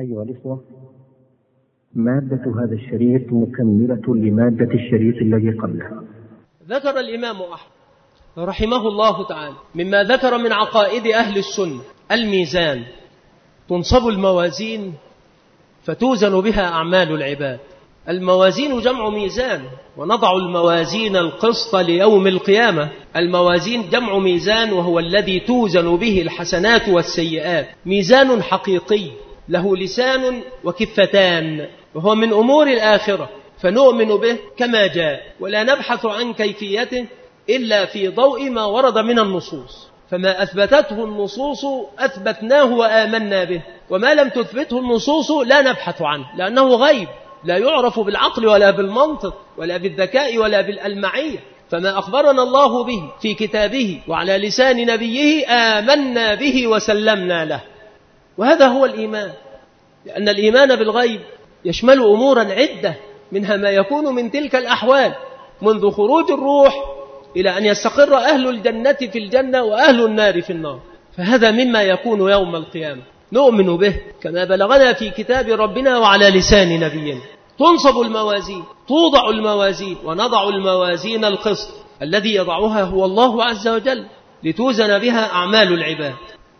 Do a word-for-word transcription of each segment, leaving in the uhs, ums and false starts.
أيها الإخوة، مادة هذا الشريط مكملة لمادة الشريط الذي قبله. ذكر الإمام أحمد رحمه الله تعالى مما ذكر من عقائد أهل السنة الميزان، تنصب الموازين فتوزن بها أعمال العباد. الموازين جمع ميزان، ونضع الموازين القسط ليوم القيامة. الموازين جمع ميزان، وهو الذي توزن به الحسنات والسيئات. ميزان حقيقي له لسان وكفتان، وهو من أمور الآخرة، فنؤمن به كما جاء ولا نبحث عن كيفيته إلا في ضوء ما ورد من النصوص. فما أثبتته النصوص أثبتناه وآمنا به، وما لم تثبته النصوص لا نبحث عنه، لأنه غيب لا يعرف بالعقل ولا بالمنطق ولا بالذكاء ولا بالألمعية. فما أخبرنا الله به في كتابه وعلى لسان نبيه آمنا به وسلمنا له، وهذا هو الإيمان. لأن الإيمان بالغيب يشمل أمورا عدة، منها ما يكون من تلك الأحوال منذ خروج الروح إلى أن يستقر أهل الجنة في الجنة وأهل النار في النار. فهذا مما يكون يوم القيامة، نؤمن به كما بلغنا في كتاب ربنا وعلى لسان نبينا. تنصب الموازين، توضع الموازين، ونضع الموازين القسط الذي يضعها هو الله عز وجل لتوزن بها أعمال العباد.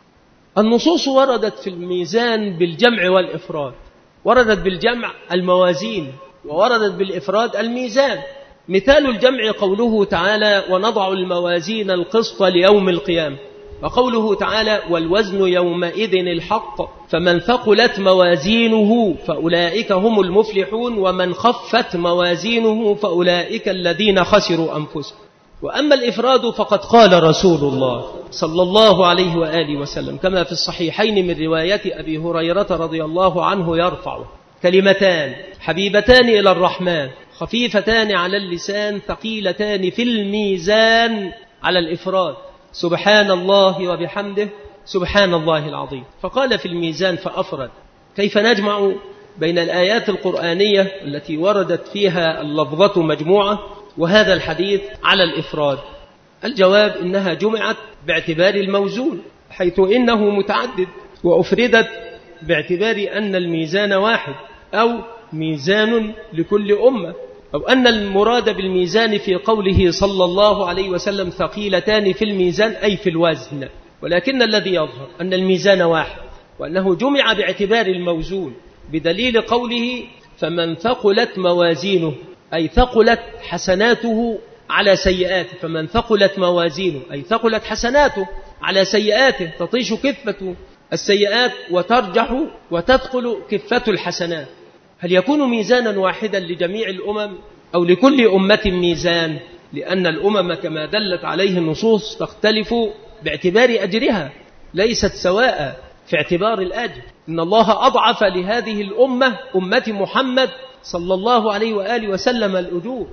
النصوص وردت في الميزان بالجمع والإفراد، وردت بالجمع الموازين، ووردت بالإفراد الميزان. مثال الجمع قوله تعالى ونضع الموازين القسط ليوم القيامة، وقوله تعالى والوزن يومئذ الحق فمن ثقلت موازينه فأولئك هم المفلحون ومن خفت موازينه فأولئك الذين خسروا أنفسهم. وأما الإفراد فقد قال رسول الله صلى الله عليه وآله وسلم كما في الصحيحين من رواية أبي هريرة رضي الله عنه يرفعه: كلمتان حبيبتان إلى الرحمن خفيفتان على اللسان ثقيلتان في الميزان على الإفراد، سبحان الله وبحمده سبحان الله العظيم. فقال في الميزان فأفرد. كيف نجمع بين الآيات القرآنية التي وردت فيها اللفظة مجموعة وهذا الحديث على الإفراد؟ الجواب إنها جمعت باعتبار الموزون، حيث إنه متعدد، وأفردت باعتبار أن الميزان واحد أو ميزان لكل أمة، أو أن المراد بالميزان في قوله صلى الله عليه وسلم ثقيلتان في الميزان أي في الوزن. ولكن الذي يظهر أن الميزان واحد، وأنه جمع باعتبار الموزون بدليل قوله فمن ثقلت موازينه أي ثقلت حسناته على سيئاته. فمن ثقلت موازينه أي ثقلت حسناته على سيئاته، تطيش كفة السيئات وترجح وتثقل كفة الحسنات. هل يكون ميزانا واحدا لجميع الأمم أو لكل أمة ميزان؟ لأن الأمم كما دلت عليه النصوص تختلف باعتبار أجرها، ليست سواء في اعتبار الأجر. إن الله أضعف لهذه الأمة أمة محمد صلى الله عليه وآله وسلم الأجور.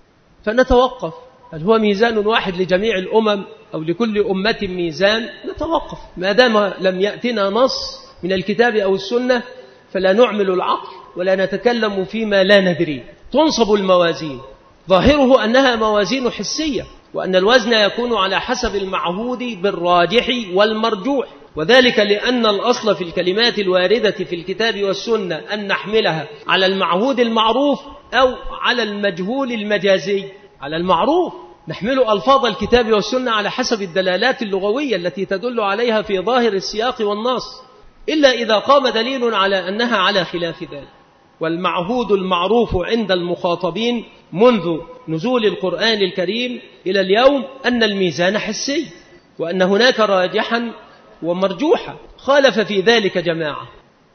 فنتوقف هل هو ميزان واحد لجميع الأمم أو لكل أمة ميزان؟ نتوقف ما دام لم يأتنا نص من الكتاب أو السنة، فلا نعمل العقل ولا نتكلم فيما لا ندري. تنصب الموازين، ظاهره أنها موازين حسية، وأن الوزن يكون على حسب المعهود بالراجح والمرجوح، وذلك لأن الأصل في الكلمات الواردة في الكتاب والسنة أن نحملها على المعهود المعروف أو على المجهول المجازي. على المعروف نحمل ألفاظ الكتاب والسنة على حسب الدلالات اللغوية التي تدل عليها في ظاهر السياق والنص، إلا إذا قام دليل على أنها على خلاف ذلك. والمعهود المعروف عند المخاطبين منذ نزول القرآن الكريم إلى اليوم أن الميزان حسي، وأن هناك راجحا ومرجوحا. خالف في ذلك جماعة.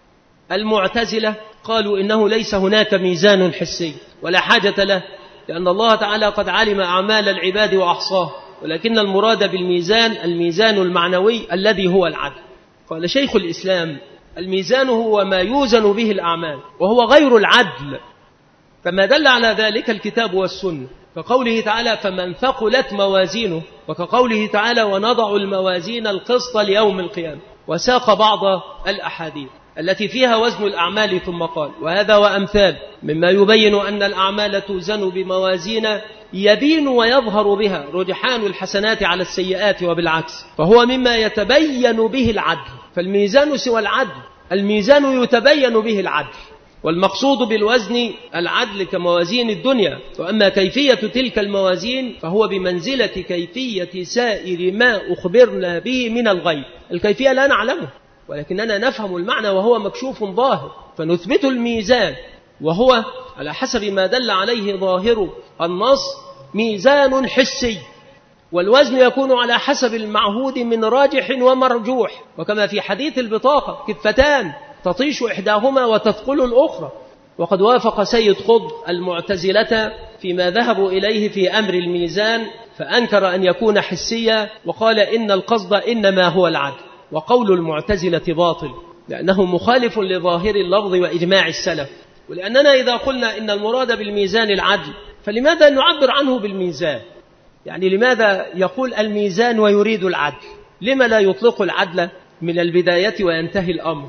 المعتزلة قالوا إنه ليس هناك ميزان حسي ولا حاجة له، لأن الله تعالى قد علم أعمال العباد وأحصاه، ولكن المراد بالميزان الميزان المعنوي الذي هو العدل. قال شيخ الإسلام الميزان هو ما يوزن به الأعمال، وهو غير العدل، كما دل على ذلك الكتاب والسنة، كقوله تعالى فمن ثقلت موازينه، وكقوله تعالى ونضع الموازين القسط ليوم القيامة. وساق بعض الأحاديث التي فيها وزن الأعمال ثم قال وهذا وأمثال مما يبين أن الأعمال توزن بموازين يبين ويظهر بها رجحان الحسنات على السيئات وبالعكس، فهو مما يتبين به العدل. فالميزان سوى العدل الميزان يتبين به العدل، والمقصود بالوزن العدل كموازين الدنيا، وأما كيفية تلك الموازين فهو بمنزلة كيفية سائر ما أخبرنا به من الغيب. الكيفية لا نعلمه، ولكننا نفهم المعنى وهو مكشوف ظاهر، فنثبت الميزان وهو على حسب ما دل عليه ظاهر النص ميزان حسي، والوزن يكون على حسب المعهود من راجح ومرجوح، وكما في حديث البطاقة كفتان تطيش إحداهما وتثقل الأخرى. وقد وافق سيد قطب المعتزلة فيما ذهبوا إليه في أمر الميزان، فأنكر أن يكون حسيا وقال إن القصد إنما هو العدل. وقول المعتزلة باطل لأنه مخالف لظاهر اللفظ وإجماع السلف. ولأننا إذا قلنا إن المراد بالميزان العدل فلماذا نعبر عنه بالميزان؟ يعني لماذا يقول الميزان ويريد العدل؟ لما لا يطلق العدل من البداية وينتهي الأمر؟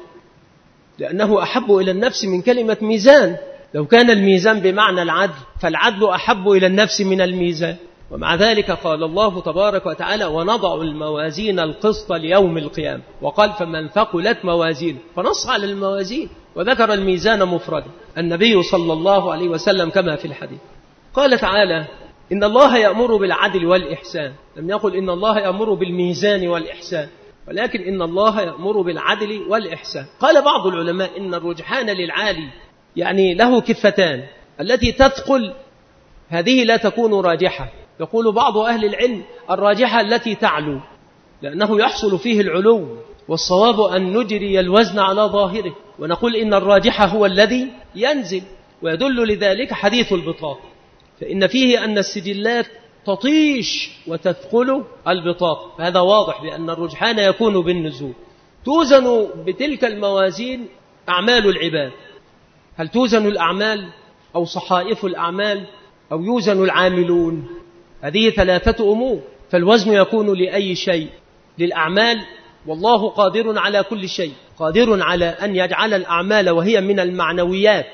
لأنه أحب إلى النفس من كلمة ميزان. لو كان الميزان بمعنى العدل فالعدل أحب إلى النفس من الميزان. ومع ذلك قال الله تبارك وتعالى ونضع الموازين القسط ليوم القيامة، وقال فمن ثقلت موازينه، فنص على الموازين وذكر الميزان مفردا النبي صلى الله عليه وسلم كما في الحديث. قال تعالى إن الله يأمر بالعدل والإحسان، لم يقل إن الله يأمر بالميزان والإحسان، ولكن إن الله يأمر بالعدل والإحسان. قال بعض العلماء إن الرجحان للعالي يعني له كفتان، التي تثقل هذه لا تكون راجحة. يقول بعض أهل العلم الراجحة التي تعلو، لأنه يحصل فيه العلو، والصواب أن نجري الوزن على ظاهره، ونقول إن الراجحة هو الذي ينزل. ويدل لذلك حديث البطاقة، فإن فيه أن السجلات تطيش وتثقل البطاقة، هذا واضح بأن الرجحان يكون بالنزول. توزن بتلك الموازين أعمال العباد، هل توزن الأعمال أو صحائف الأعمال أو يوزن العاملون؟ هذه ثلاثة أمور. فالوزن يكون لأي شيء، للأعمال، والله قادر على كل شيء، قادر على أن يجعل الأعمال وهي من المعنويات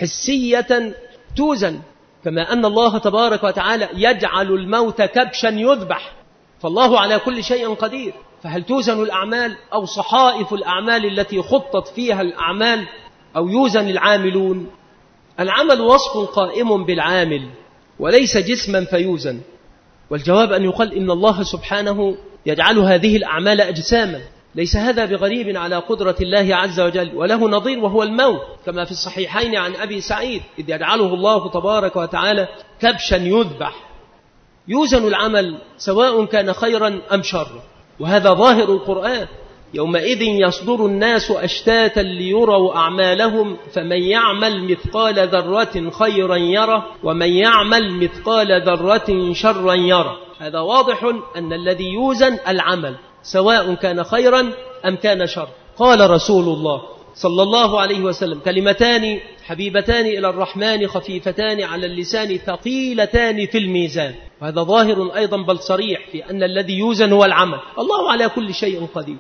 حسية توزن، كما أن الله تبارك وتعالى يجعل الموت كبشا يذبح، فالله على كل شيء قدير. فهل توزن الأعمال أو صحائف الأعمال التي خطت فيها الأعمال أو يوزن العاملون؟ العمل وصف قائم بالعامل وليس جسما فيوزن. والجواب أن يقال إن الله سبحانه يجعل هذه الأعمال أجساما، ليس هذا بغريب على قدرة الله عز وجل، وله نظير وهو الموت، كما في الصحيحين عن أبي سعيد إذ يجعله الله تبارك وتعالى كبشا يذبح. يوزن العمل سواء كان خيرا أم شرا، وهذا ظاهر القرآن. يومئذ يصدر الناس أشتاتا ليروا أعمالهم فمن يعمل مثقال ذرة خيرا يره ومن يعمل مثقال ذرة شرا يره. هذا واضح أن الذي يوزن العمل سواء كان خيرا أم كان شر. قال رسول الله صلى الله عليه وسلم كلمتان حبيبتان إلى الرحمن خفيفتان على اللسان ثقيلتان في الميزان. وهذا ظاهر أيضا بل صريح في أن الذي يوزن هو العمل. الله على كل شيء قدير،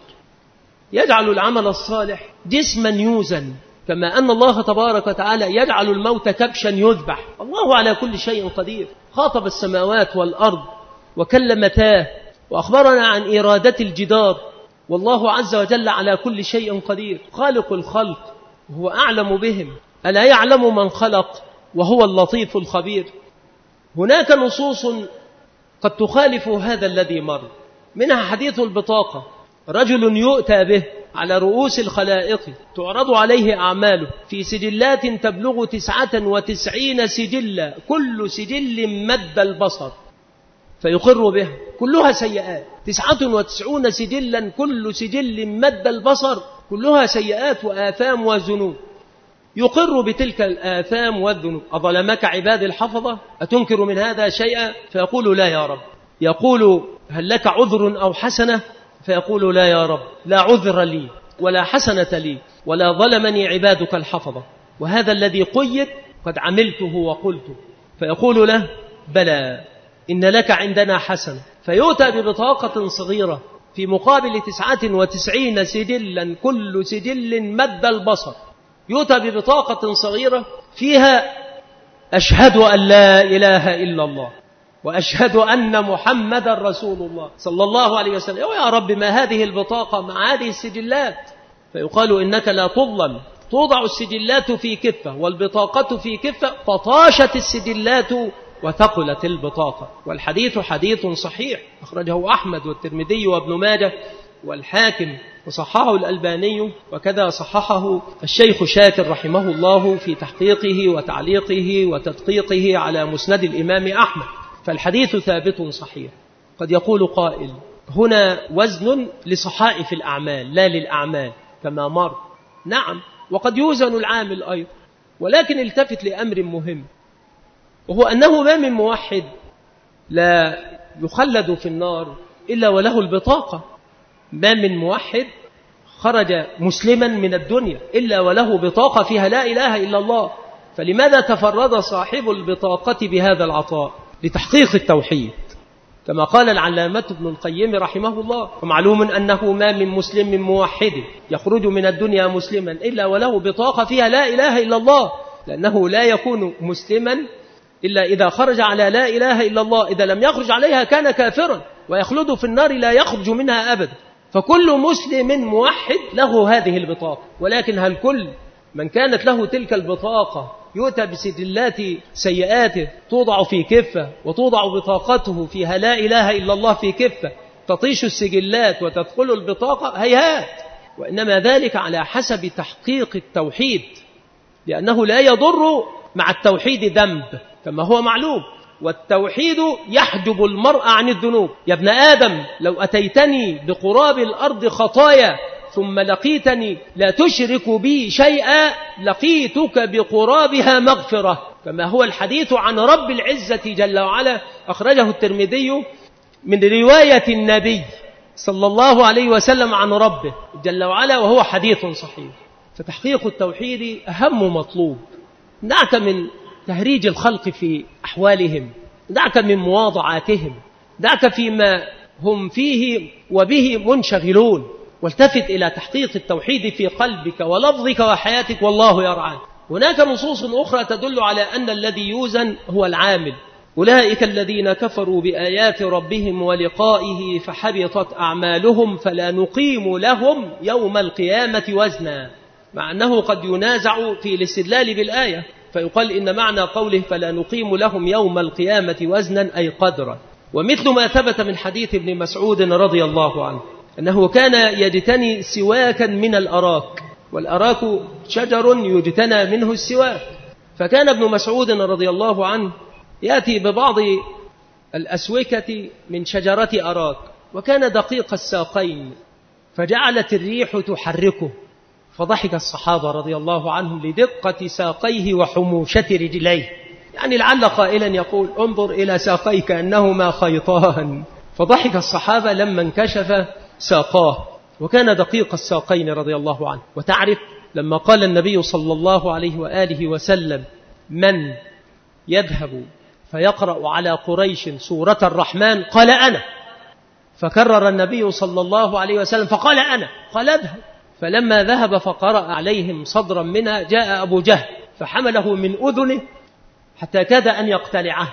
يجعل العمل الصالح جسما يوزن، كما أن الله تبارك وتعالى يجعل الموت كبشا يذبح. الله على كل شيء قدير. خاطب السماوات والأرض وكلمتاه وأخبرنا عن إرادة الجدار، والله عز وجل على كل شيء قدير، خالق الخلق وهو أعلم بهم، ألا يعلم من خلق وهو اللطيف الخبير. هناك نصوص قد تخالف هذا الذي مر، منها حديث البطاقة، رجل يؤتى به على رؤوس الخلائق تعرض عليه أعماله في سجلات تبلغ تسعة وتسعين سجلا، كل سجل مد البصر، فيقر بها، كلها سيئات. تسعة وتسعون سجلا كل سجل مد البصر، كلها سيئات وآثام وذنوب. يقر بتلك الآثام والذنوب. أظلمك عباد الحفظة؟ أتنكر من هذا شيئا؟ فيقول لا يا رب. يقول هل لك عذر أو حسنة؟ فيقول لا يا رب، لا عذر لي ولا حسنة لي ولا ظلمني عبادك الحفظة، وهذا الذي قيد قد عملته وقلته. فيقول له بلى إن لك عندنا حسنة. فيؤتى ببطاقة صغيرة في مقابل تسعة وتسعين سجلا كل سجل مد البصر. يؤتى ببطاقة صغيرة فيها أشهد أن لا إله إلا الله وأشهد أن محمد رسول الله صلى الله عليه وسلم. يا رب ما هذه البطاقة مع هذه السجلات؟ فيقال إنك لا تظلم، توضع السجلات في كفة والبطاقة في كفة، فطاشت السجلات وثقلت البطاقة. والحديث حديث صحيح أخرجه أحمد والترمذي وابن ماجه والحاكم وصححه الألباني، وكذا صححه الشيخ شاكر رحمه الله في تحقيقه وتعليقه وتدقيقه على مسند الإمام أحمد. فالحديث ثابت صحيح. قد يقول قائل هنا وزن لصحائف الأعمال لا للأعمال كما مر. نعم، وقد يوزن العامل أيضا، ولكن التفت لأمر مهم، وهو أنه ما من موحد لا يخلد في النار إلا وله البطاقة. ما من موحد خرج مسلما من الدنيا إلا وله بطاقة فيها لا إله إلا الله. فلماذا تفرد صاحب البطاقة بهذا العطاء؟ لتحقيق التوحيد، كما قال العلامة ابن القيم رحمه الله. ومعلوم أنه ما من مسلم موحد يخرج من الدنيا مسلما إلا وله بطاقة فيها لا إله إلا الله، لأنه لا يكون مسلما إلا إذا خرج على لا إله إلا الله. إذا لم يخرج عليها كان كافرا ويخلد في النار لا يخرج منها أبدا. فكل مسلم موحد له هذه البطاقة، ولكن هل كل من كانت له تلك البطاقة يؤتى بسجلات سيئاته توضع في كفة وتوضع بطاقته فيها لا إله إلا الله في كفة، تطيش السجلات وتدخل البطاقة؟ هيهات. وإنما ذلك على حسب تحقيق التوحيد، لأنه لا يضر مع التوحيد ذنب كما هو معلوم، والتوحيد يحجب المرء عن الذنوب. يا ابن آدم لو أتيتني بقراب الأرض خطايا ثم لقيتني لا تشرك بي شيئا لقيتك بقرابها مغفرة، كما هو الحديث عن رب العزة جل وعلا أخرجه الترمذي من رواية النبي صلى الله عليه وسلم عن ربه جل وعلا، وهو حديث صحيح. فتحقيق التوحيد أهم مطلوب. دعك من تهريج الخلق في أحوالهم، دعك من مواضعاتهم، دعك فيما هم فيه وبه منشغلون، والتفت إلى تحقيق التوحيد في قلبك ولفظك وحياتك، والله يرعاك. هناك نصوص أخرى تدل على أن الذي يوزن هو العامل. أولئك الذين كفروا بآيات ربهم ولقائه فحبطت أعمالهم فلا نقيم لهم يوم القيامة وزنا، مع أنه قد ينازع في الاستدلال بالآية، فيقال إن معنى قوله فلا نقيم لهم يوم القيامة وزنا أي قدرا. ومثل ما ثبت من حديث ابن مسعود رضي الله عنه أنه كان يجتني سواكا من الأراك، والأراك شجر يجتنى منه السواك. فكان ابن مسعود رضي الله عنه يأتي ببعض الأسوكة من شجرة أراك، وكان دقيق الساقين، فجعلت الريح تحركه، فضحك الصحابة رضي الله عنهم لدقة ساقيه وحموشة رجليه. يعني لعل قائلا يقول انظر إلى ساقيه كأنهما خيطان، فضحك الصحابة لما انكشف ساقاه، وكان دقيق الساقين رضي الله عنه. وتعرف لما قال النبي صلى الله عليه وآله وسلم من يذهب فيقرأ على قريش سورة الرحمن قال أنا، فكرر النبي صلى الله عليه وسلم فقال أنا، قال اذهب. فلما ذهب فقرأ عليهم صدرا منها جاء أبو جهل فحمله من أذنه حتى كاد أن يقتلعه،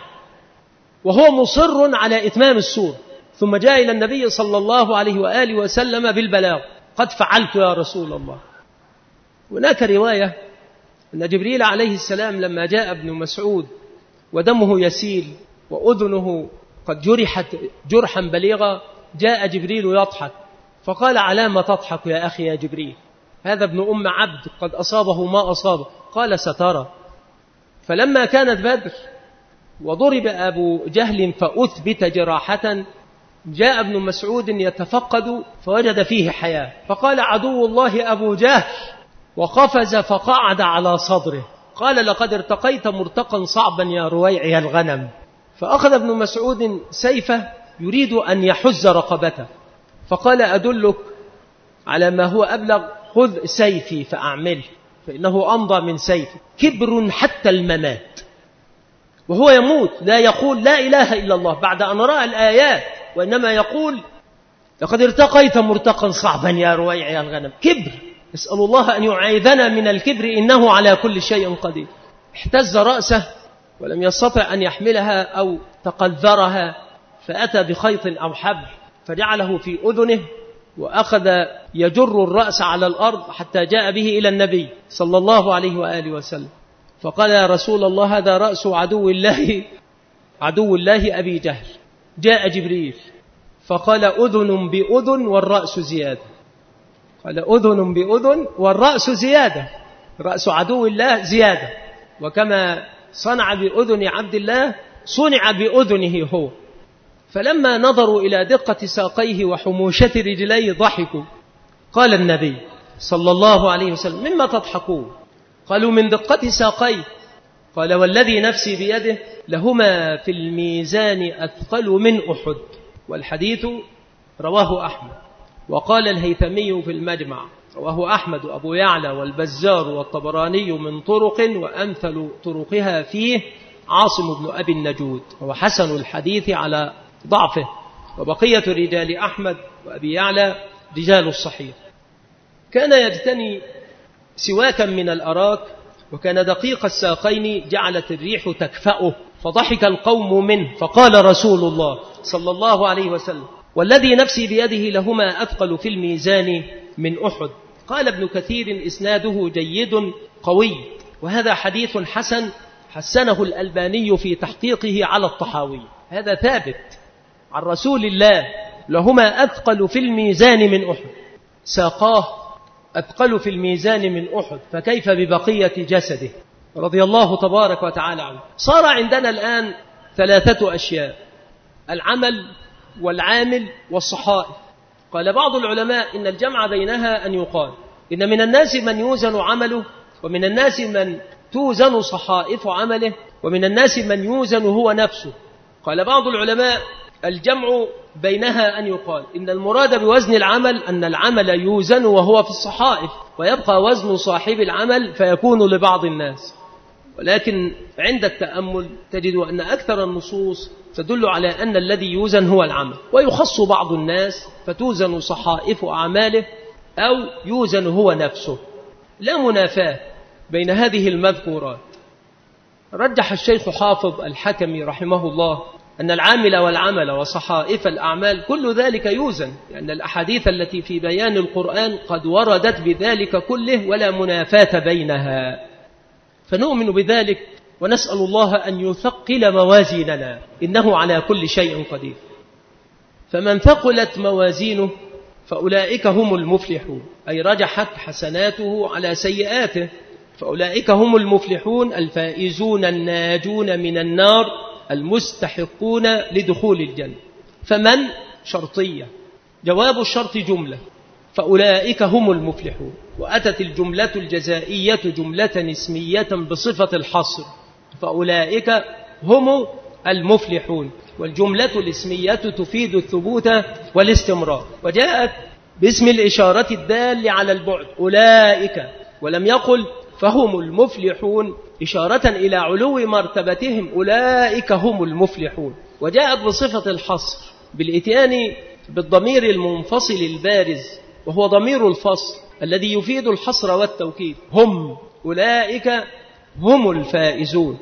وهو مصر على إتمام السورة. ثم جاء إلى النبي صلى الله عليه وآله وسلم بالبلاغ، قد فعلت يا رسول الله. هناك رواية أن جبريل عليه السلام لما جاء ابن مسعود ودمه يسيل وأذنه قد جرحت جرحا بليغا، جاء جبريل يضحك فقال على ما تضحك يا أخي يا جبريل، هذا ابن أم عبد قد أصابه ما أصابه. قال سترى. فلما كانت بدر وضرب أبو جهل فأثبت جراحة، جاء ابن مسعود يتفقد فوجد فيه حياة، فقال عدو الله أبو جهل، وقفز فقعد على صدره. قال لقد ارتقيت مرتقا صعبا يا رويعي الغنم. فأخذ ابن مسعود سيفه يريد أن يحز رقبته، فقال أدلك على ما هو أبلغ، خذ سيفي فأعمله فإنه أمضى من سيفي. كبر حتى الممات، وهو يموت لا يقول لا إله إلا الله بعد أن رأى الآيات، وإنما يقول لقد ارتقيت مرتقا صعبا يا رويعي الغنم. كبر، نسأل الله أن يعيذنا من الكبر إنه على كل شيء قدير. احتز رأسه ولم يستطع أن يحملها أو تقذرها، فأتى بخيط أو حبل فجعله في أذنه وأخذ يجر الرأس على الأرض حتى جاء به إلى النبي صلى الله عليه وآله وسلم، فقال يا رسول الله هذا رأس عدو الله عدو الله أبي جهل. جاء جبريل فقال أذن بأذن والرأس زيادة، قال أذن بأذن والرأس زيادة، رأس عدو الله زيادة، وكما صنع بأذن عبد الله صنع بأذنه هو. فلما نظروا إلى دقة ساقيه وحموشة رجليه ضحكوا. قال النبي صلى الله عليه وسلم مما تضحكون؟ قالوا من دقة ساقيه. قال والذي نفسي بيده لهما في الميزان أثقل من أحد. والحديث رواه أحمد. وقال الهيثمي في المجمع رواه أحمد وأبو يعلى والبزار والطبراني من طرق، وأمثل طرقها فيه عاصم بن أبي النجود، وحسن الحديث على ضعفه، وبقية رجال أحمد وأبي يعلى رجال الصحيح. كان يجتني سواكا من الأراك، وكان دقيق الساقين جعلت الريح تكفأه، فضحك القوم منه، فقال رسول الله صلى الله عليه وسلم والذي نفسي بيده لهما أثقل في الميزان من أحد. قال ابن كثير إسناده جيد قوي، وهذا حديث حسن حسنه الألباني في تحقيقه على الطحاوي. هذا ثابت عن رسول الله لهما أثقل في الميزان من أحد، ساقاه أثقل في الميزان من أحد، فكيف ببقية جسده رضي الله تبارك وتعالى عنه. صار عندنا الآن ثلاثة أشياء: العمل والعامل والصحائف. قال بعض العلماء إن الجمع بينها أن يقال إن من الناس من يوزن عمله، ومن الناس من توزن صحائف عمله، ومن الناس من يوزن هو نفسه. قال بعض العلماء الجمع بينها أن يقال إن المراد بوزن العمل أن العمل يوزن وهو في الصحائف، ويبقى وزن صاحب العمل فيكون لبعض الناس. ولكن عند التأمل تجد أن أكثر النصوص تدل على أن الذي يوزن هو العمل، ويخص بعض الناس فتوزن صحائف أعماله أو يوزن هو نفسه. لا منافاة بين هذه المذكورات. رجح الشيخ حافظ الحكمي رحمه الله أن العامل والعمل وصحائف الأعمال كل ذلك يوزن، لأن الأحاديث التي في بيان القرآن قد وردت بذلك كله ولا منافاة بينها، فنؤمن بذلك ونسأل الله أن يثقل موازيننا إنه على كل شيء قدير. فمن ثقلت موازينه فأولئك هم المفلحون، أي رجحت حسناته على سيئاته، فأولئك هم المفلحون الفائزون الناجون من النار المستحقون لدخول الجنة. فمن شرطية، جواب الشرط جملة، فأولئك هم المفلحون. وأتت الجملة الجزائية جملة اسمية بصفة الحصر، فأولئك هم المفلحون، والجملة الاسمية تفيد الثبوت والاستمرار، وجاءت باسم الإشارة الدال على البعد أولئك، ولم يقل فهم المفلحون إشارة إلى علو مرتبتهم، أولئك هم المفلحون. وجاءت بصفة الحصر بالإتيان بالضمير المنفصل البارز، وهو ضمير الفصل الذي يفيد الحصر والتوكيد، هم أولئك هم الفائزون.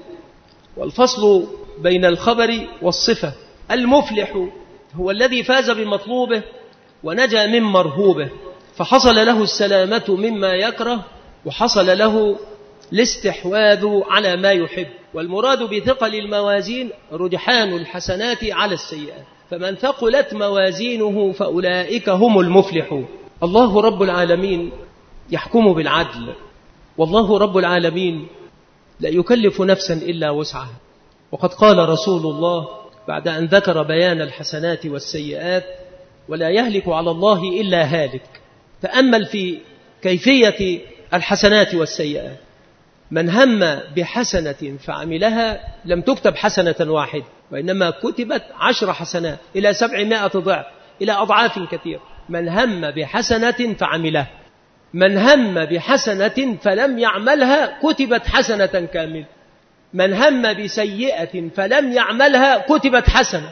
والفصل بين الخبر والصفة. المفلح هو الذي فاز بمطلوبه ونجا من مرهوبه، فحصل له السلامة مما يكره، وحصل له الاستحواذ على ما يحب. والمراد بثقل الموازين رجحان الحسنات على السيئات، فمن ثقلت موازينه فأولئك هم المفلحون. الله رب العالمين يحكم بالعدل، والله رب العالمين لا يكلف نفسا إلا وسعها. وقد قال رسول الله بعد أن ذكر بيان الحسنات والسيئات: ولا يهلك على الله إلا هالك. تأمل في كيفية الحسنات والسيئات. من هم بحسنة فعملها لم تكتب حسنة واحدة، وإنما كتبت عشر حسنات إلى سبعمائة ضعف، إلى أضعاف كثيرة. من هم بحسنة فعملها، من هم بحسنة فلم يعملها كتبت حسنة كاملة، من هم بسيئة فلم يعملها كتبت حسنة،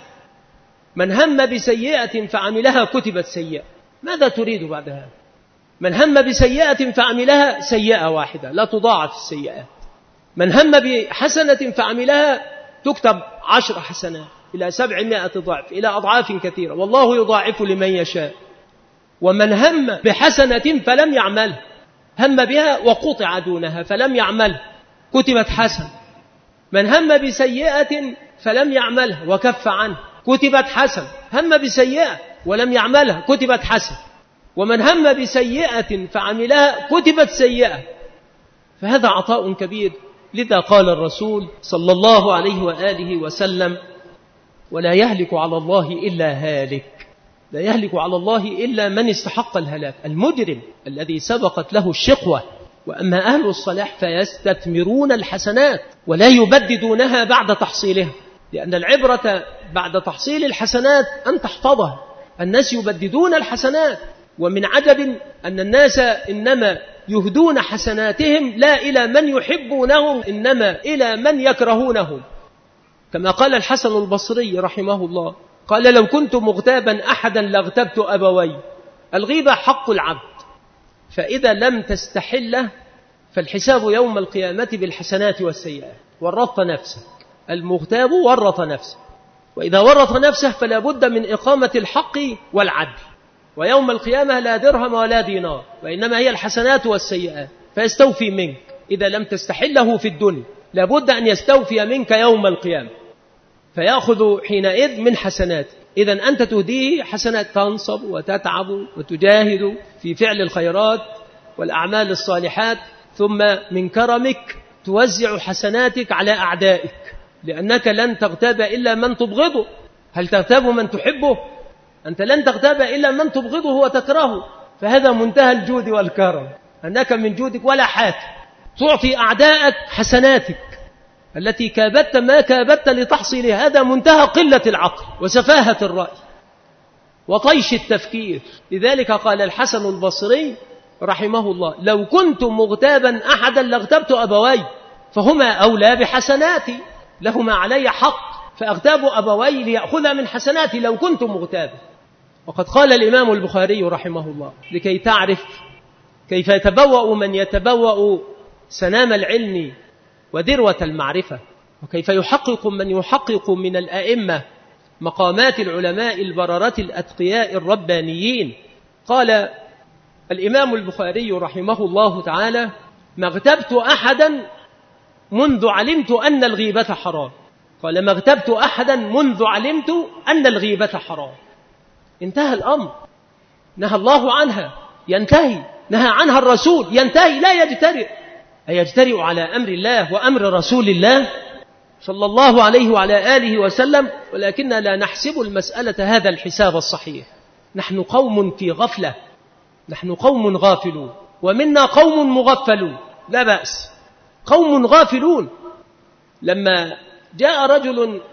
من هم بسيئة فعملها كتبت سيئة. ماذا تريد بعد هذا؟ من هم بسيئة فعملها سيئة واحدة لا تضاعف السيئات، من هم بحسنة فعملها تكتب عشر حسنات إلى سبعمائة ضعف، إلى أضعاف كثيرة، والله يضاعف لمن يشاء. ومن هم بحسنة فلم يعملها، هم بها وقطع دونها فلم يعملها كتبت حسنة. من هم بسيئة فلم يعملها وكف عنها كتبت حسنة. هم بسيئة ولم يعملها كتبت حسنة. ومن هم بسيئة فعملها كتبت سيئة. فهذا عطاء كبير. لذا قال الرسول صلى الله عليه وآله وسلم: ولا يهلك على الله إلا هالك. لا يهلك على الله إلا من استحق الهلاك، المجرم الذي سبقت له الشقوة. وأما أهل الصلاح فيستثمرون الحسنات ولا يبددونها بعد تحصيلها، لأن العبرة بعد تحصيل الحسنات أن تحفظها. الناس يبددون الحسنات، ومن عجب أن الناس إنما يهدون حسناتهم لا إلى من يحبونهم، إنما إلى من يكرهونهم. كما قال الحسن البصري رحمه الله، قال: لو كنت مغتابا أحدا لاغتبت أبوي. الغيبة حق العبد، فإذا لم تستحله فالحساب يوم القيامة بالحسنات والسيئات. ورط نفسك، المغتاب ورط نفسه، وإذا ورط نفسه فلا بد من إقامة الحق والعدل. ويوم القيامة لا درهم ولا دينار، وإنما هي الحسنات والسيئات، فيستوفي منك. إذا لم تستحله في الدنيا لا بد أن يستوفي منك يوم القيامة، فيأخذ حينئذ من حسنات. إذن أنت تهديه حسنات، تنصب وتتعب وتجاهد في فعل الخيرات والأعمال الصالحات، ثم من كرمك توزع حسناتك على أعدائك، لأنك لن تغتاب إلا من تبغضه. هل تغتاب من تحبه؟ أنت لن تغتاب إلا من تبغضه وتكرهه. فهذا منتهى الجود والكرم، أنك من جودك ولا حاجة تعطي أعدائك حسناتك التي كابدت ما كابدت لتحصيلها. هذا منتهى قلة العقل وسفاهة الرأي وطيش التفكير. لذلك قال الحسن البصري رحمه الله: لو كنت مغتابا أحدا لاغتبت أبوي، فهما أولى بحسناتي، لهما علي حق، فأغتاب أبوي ليأخذ من حسناتي لو كنت مغتابا. وقد قال الإمام البخاري رحمه الله: لكي تعرف كيف يتبوأ من يتبوأ سنام العلم وذروة المعرفة، وكيف يحقق من يحقق من الأئمة مقامات العلماء البررة الأتقياء الربانيين. قال الإمام البخاري رحمه الله تعالى: ما اغتبت أحدا منذ علمت أن الغيبة حرام. قال: ما اغتبت أحدا منذ علمت أن الغيبة حرام. انتهى الأمر، نهى الله عنها ينتهي، نهى عنها الرسول ينتهي، لا يجترئ. أيجترئ على أمر الله وأمر رسول الله صلى الله عليه وعلى آله وسلم؟ ولكننا لا نحسب المسألة هذا الحساب الصحيح. نحن قوم في غفلة، نحن قوم غافلون، ومنا قوم مغفلون، لا بأس، قوم غافلون. لما جاء رجل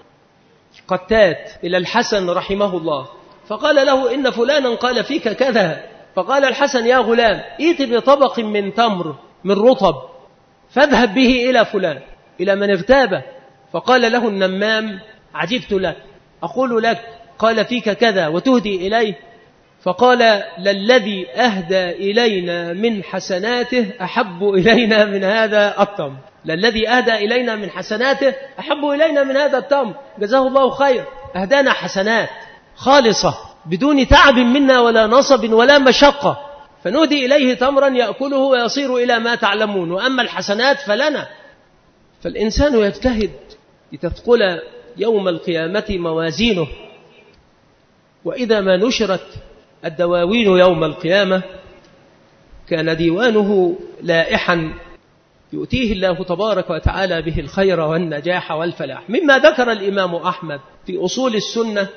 قتات إلى الحسن رحمه الله فقال له: إن فلانا قال فيك كذا. فقال الحسن: يا غلام، ائت بطبق من تمر من رطب فاذهب به إلى فلان، إلى من اغتابه. فقال له النمام: عجبت لك، أقول لك قال فيك كذا وتهدي إليه؟ فقال: للذي أهدى إلينا من حسناته أحب إلينا من هذا التمر، للذي أهدى إلينا من حسناته أحب إلينا من هذا التمر. جزاه الله خير، أهدانا حسنات خالصة بدون تعب منا ولا نصب ولا مشقة، فنهدي إليه تمرا يأكله ويصير إلى ما تعلمون، وأما الحسنات فلنا. فالإنسان يجتهد لتثقل يوم القيامة موازينه. وإذا ما نشرت الدواوين يوم القيامة كان ديوانه لائحا يؤتيه الله تبارك وتعالى به الخير والنجاح والفلاح. مما ذكر الإمام أحمد في أصول السنة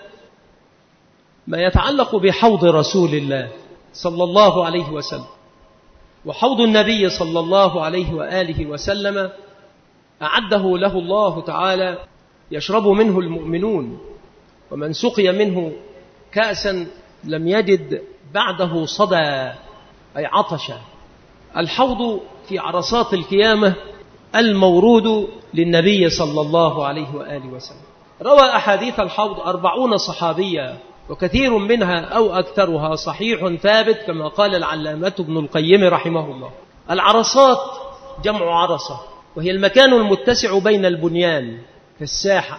ما يتعلق بحوض رسول الله صلى الله عليه وسلم. وحوض النبي صلى الله عليه وآله وسلم أعده له الله تعالى يشرب منه المؤمنون، ومن سقي منه كأسا لم يجد بعده صدى، أي عطشا. الحوض في عرصات القيامة المورود للنبي صلى الله عليه وآله وسلم. روى أحاديث الحوض أربعون صحابيا، وكثير منها أو أكثرها صحيح ثابت، كما قال العلامة ابن القيم رحمه الله. العرصات جمع عرصة، وهي المكان المتسع بين البنيان كالساحة،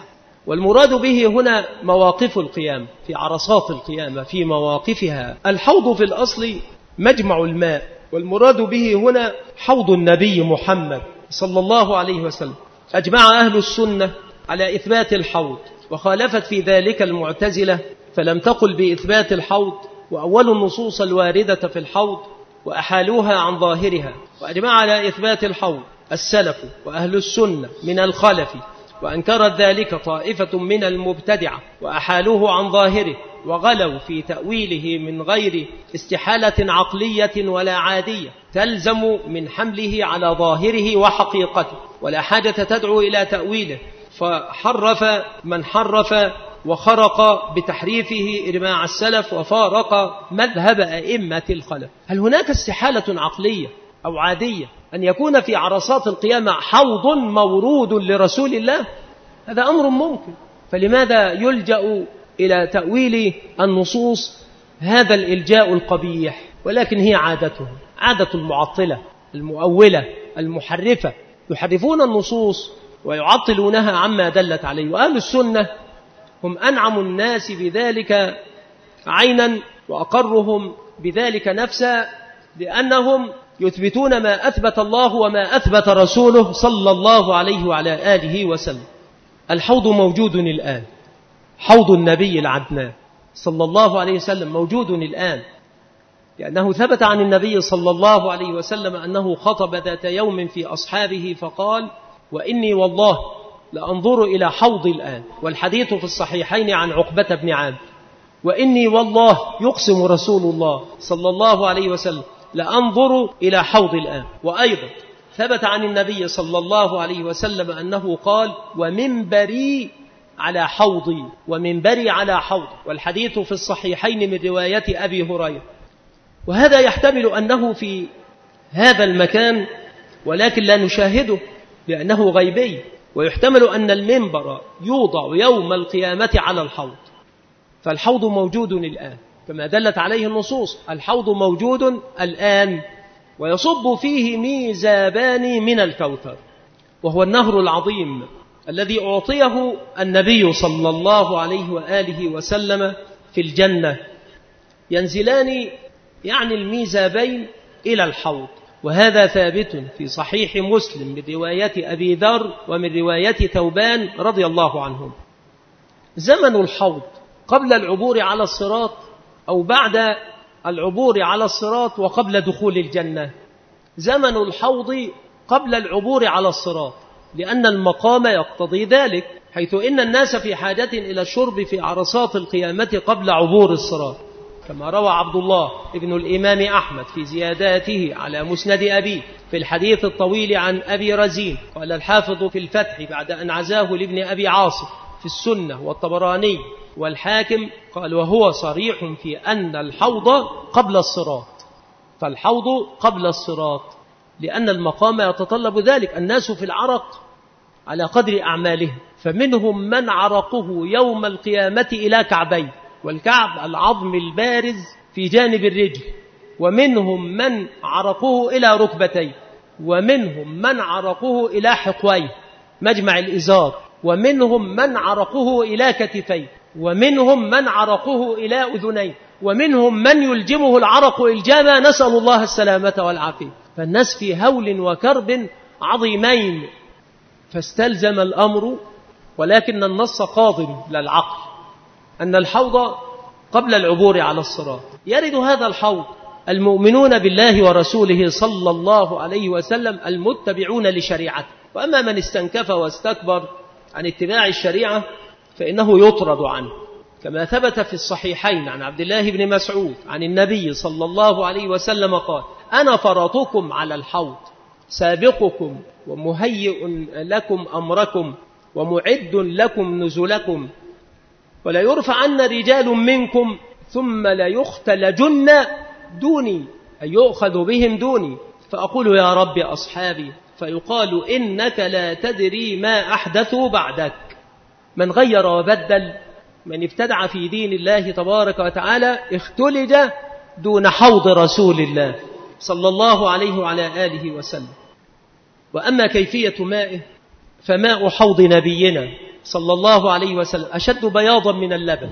والمراد به هنا مواقف القيامة، في عرصات القيامة في مواقفها. الحوض في الأصل مجمع الماء، والمراد به هنا حوض النبي محمد صلى الله عليه وسلم. أجمع أهل السنة على إثبات الحوض، وخالفت في ذلك المعتزلة فلم تقل بإثبات الحوض، وأول النصوص الواردة في الحوض وأحالوها عن ظاهرها. وأجمع على إثبات الحوض السلف وأهل السنة من الخلف، وأنكرت ذلك طائفة من المبتدعة وأحالوه عن ظاهره، وغلوا في تأويله من غير استحالة عقلية ولا عادية تلزم من حمله على ظاهره وحقيقته، ولا حاجة تدعو إلى تأويله، فحرف من حرف وخرق بتحريفه إجماع السلف وفارق مذهب أئمة الخلف. هل هناك استحالة عقلية أو عادية أن يكون في عرصات القيامة حوض مورود لرسول الله؟ هذا أمر ممكن، فلماذا يلجأ إلى تأويل النصوص هذا الإلجاء القبيح؟ ولكن هي عادته، عادة المعطلة المؤولة المحرفة، يحرفون النصوص ويعطلونها عما دلت عليه. وأهل السنة هم أنعم الناس بذلك عينا وأقرهم بذلك نفسا، لأنهم يثبتون ما أثبت الله وما أثبت رسوله صلى الله عليه وعلى آله وسلم. الحوض موجود الآن، حوض النبي العدنان صلى الله عليه وسلم موجود الآن، لأنه ثبت عن النبي صلى الله عليه وسلم أنه خطب ذات يوم في أصحابه فقال: وإني والله لأنظر إلى حوضي الآن، والحديث في الصحيحين عن عقبة بن عامر. وإني والله يقسم رسول الله صلى الله عليه وسلم لأنظر إلى حوضي الآن. وأيضا ثبت عن النبي صلى الله عليه وسلم أنه قال: ومنبري على حوضي، ومنبري على حوضي، والحديث في الصحيحين من رواية أبي هريرة. وهذا يحتمل أنه في هذا المكان ولكن لا نشاهده لأنه غيبي، ويحتمل أن المنبر يوضع يوم القيامة على الحوض. فالحوض موجود الآن كما دلت عليه النصوص، الحوض موجود الآن، ويصب فيه ميزابان من الكوثر، وهو النهر العظيم الذي أعطيه النبي صلى الله عليه وآله وسلم في الجنة. ينزلان يعني الميزابين إلى الحوض، وهذا ثابت في صحيح مسلم من رواية أبي ذر ومن رواية ثوبان رضي الله عنهم. زمن الحوض قبل العبور على الصراط أو بعد العبور على الصراط وقبل دخول الجنة؟ زمن الحوض قبل العبور على الصراط، لأن المقام يقتضي ذلك، حيث إن الناس في حاجة إلى الشرب في عرصات القيامة قبل عبور الصراط، كما روى عبد الله ابن الإمام أحمد في زياداته على مسند أبيه في الحديث الطويل عن أبي رزين. قال الحافظ في الفتح بعد أن عزاه لابن أبي عاصم في السنة والطبراني والحاكم، قال: وهو صريح في أن الحوض قبل الصراط. فالحوض قبل الصراط لأن المقام يتطلب ذلك. الناس في العرق على قدر أعمالهم، فمنهم من عرقه يوم القيامة إلى كعبين، والكعب العظم البارز في جانب الرجل، ومنهم من عرقه إلى ركبتين، ومنهم من عرقه إلى حقويه مجمع الإزار، ومنهم من عرقه إلى كتفيه، ومنهم من عرقه إلى أذنيه، ومنهم من يلجمه العرق إلجاما، نسأل الله السلامة والعافية. فالناس في هول وكرب عظيمين، فاستلزم الأمر، ولكن النص قاضٍ للعقل، أن الحوض قبل العبور على الصراط. يرد هذا الحوض المؤمنون بالله ورسوله صلى الله عليه وسلم المتبعون لشريعته، وأما من استنكف واستكبر عن اتباع الشريعة فإنه يطرد عنه، كما ثبت في الصحيحين عن عبد الله بن مسعود عن النبي صلى الله عليه وسلم قال: أنا فرطكم على الحوض، سابقكم ومهيئ لكم أمركم ومعد لكم نزلكم، ولا يرفعن رجال منكم ثم لا يختلجن دوني، أي يؤخذ بهم دوني، فأقول يا رب أصحابي، فيقال إنك لا تدري ما أحدثوا بعدك. من غير وبدل، من ابتدع في دين الله تبارك وتعالى، اختلج دون حوض رسول الله صلى الله عليه وعلى آله وسلم. وأما كيفية مائه فماء حوض نبينا صلى الله عليه وسلم أشد بياضا من اللبن،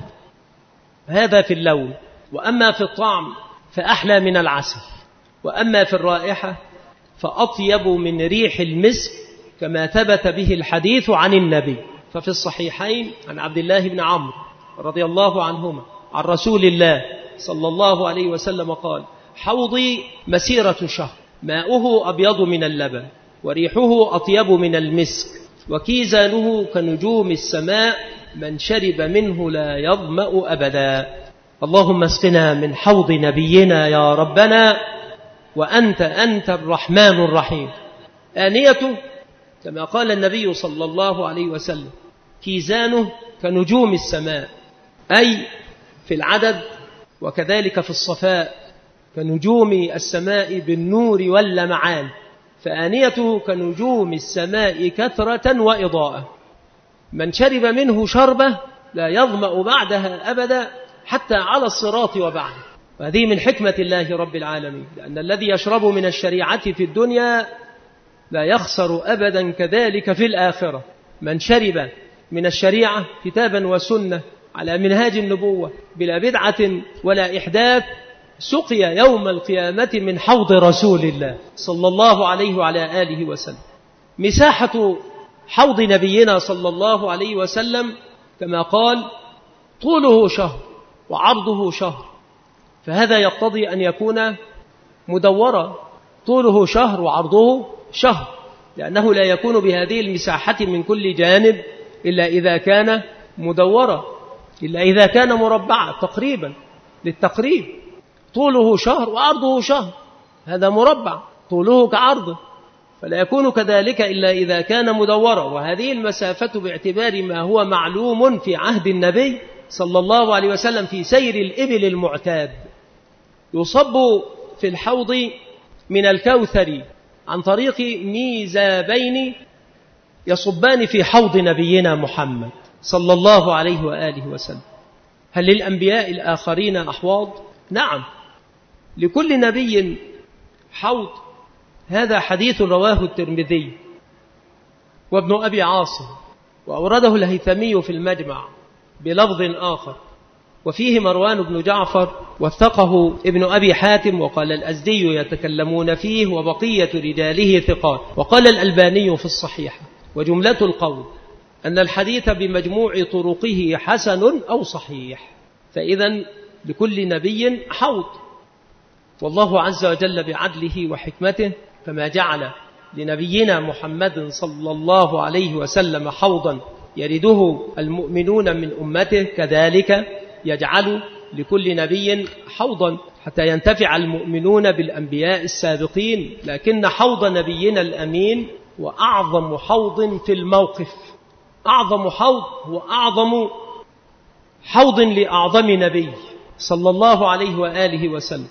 هذا في اللون، وأما في الطعم فأحلى من العسل، وأما في الرائحة فأطيب من ريح المسك، كما ثبت به الحديث عن النبي. ففي الصحيحين عن عبد الله بن عمرو رضي الله عنهما عن رسول الله صلى الله عليه وسلم قال: حوضي مسيرة شهر، ماؤه أبيض من اللبن، وريحه أطيب من المسك، وكيزانه كنجوم السماء، من شرب منه لا يظمأ أبدا. اللهم اسقنا من حوض نبينا يا ربنا، وأنت أنت الرحمن الرحيم. آنيته كما قال النبي صلى الله عليه وسلم: كيزانه كنجوم السماء، أي في العدد وكذلك في الصفاء، كنجوم السماء بالنور واللمعان، فآنيته كنجوم السماء كثرة وإضاءة، من شرب منه شربة لا يظمأ بعدها أبدا حتى على الصراط وبعده. وهذه من حكمة الله رب العالمين، لأن الذي يشرب من الشريعة في الدنيا لا يخسر أبدا كذلك في الآخرة. من شرب من الشريعة كتابا وسنة على منهاج النبوة بلا بدعة ولا إحداث، سقي يوم القيامة من حوض رسول الله صلى الله عليه وعلى آله وسلم. مساحة حوض نبينا صلى الله عليه وسلم كما قال: طوله شهر وعرضه شهر، فهذا يقتضي أن يكون مدورا، طوله شهر وعرضه شهر، لأنه لا يكون بهذه المساحة من كل جانب إلا إذا كان مدورا، إلا إذا كان مربعا تقريبا للتقريب. طوله شهر وعرضه شهر، هذا مربع طوله كعرضه، فلا يكون كذلك إلا إذا كان مدورا. وهذه المسافة باعتبار ما هو معلوم في عهد النبي صلى الله عليه وسلم في سير الإبل المعتاد. يصب في الحوض من الكوثر عن طريق ميزابين يصبان في حوض نبينا محمد صلى الله عليه وآله وسلم. هل للأنبياء الآخرين أحواض؟ نعم، لكل نبي حوض. هذا حديث رواه الترمذي وابن أبي عاصم، وأورده الهيثمي في المجمع بلفظ آخر، وفيه مروان بن جعفر وثقه ابن أبي حاتم، وقال الأزدي يتكلمون فيه وبقية رجاله ثقات، وقال الألباني في الصحيح. وجملة القول أن الحديث بمجموع طرقه حسن أو صحيح، فإذا لكل نبي حوض. والله عز وجل بعدله وحكمته كما جعل لنبينا محمد صلى الله عليه وسلم حوضا يرده المؤمنون من أمته، كذلك يجعل لكل نبي حوضا حتى ينتفع المؤمنون بالأنبياء السابقين. لكن حوض نبينا الأمين وأعظم حوض في الموقف، أعظم حوض هو أعظم حوض لأعظم نبي صلى الله عليه وآله وسلم.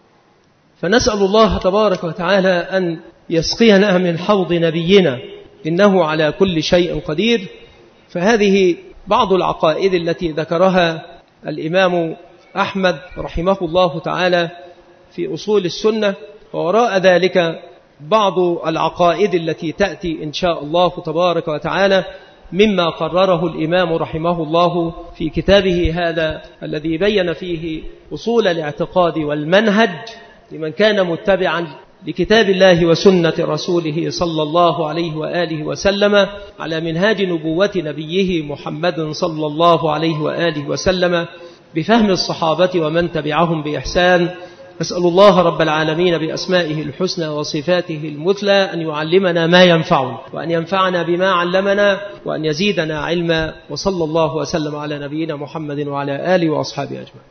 فنسأل الله تبارك وتعالى أن يسقينا من حوض نبينا، إنه على كل شيء قدير. فهذه بعض العقائد التي ذكرها الإمام أحمد رحمه الله تعالى في أصول السنة، ووراء ذلك بعض العقائد التي تأتي إن شاء الله تبارك وتعالى مما قرره الإمام رحمه الله في كتابه هذا الذي بين فيه أصول الاعتقاد والمنهج لمن كان متبعا لكتاب الله وسنة رسوله صلى الله عليه وآله وسلم على منهاج نبوة نبيه محمد صلى الله عليه وآله وسلم بفهم الصحابة ومن تبعهم بإحسان. أسأل الله رب العالمين بأسمائه الحسنى وصفاته المثلى أن يعلمنا ما ينفعنا، وأن ينفعنا بما علمنا، وأن يزيدنا علما. وصلى الله وسلم على نبينا محمد وعلى آله وأصحابه أجمعين.